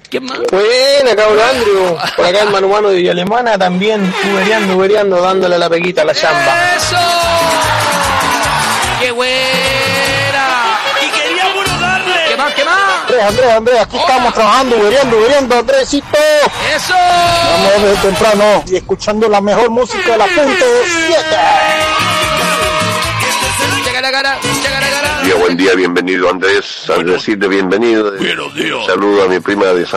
¿Quién más? Buena, cabrón, Andrew. Por acá el Manu de Villa Alemana también, uberiando, dándole la peguita a la chamba. ¡Eso! ¡Qué buena! Y queríamos darle. ¿Qué más? Andrés, aquí estamos trabajando, uberiando, Andresito. ¡Eso! Vamos desde temprano y escuchando la mejor música de la punta de 7. Checa la cara. Buen día, bienvenido Andresito, bienvenido. Buenos días. Saludo a mi prima de San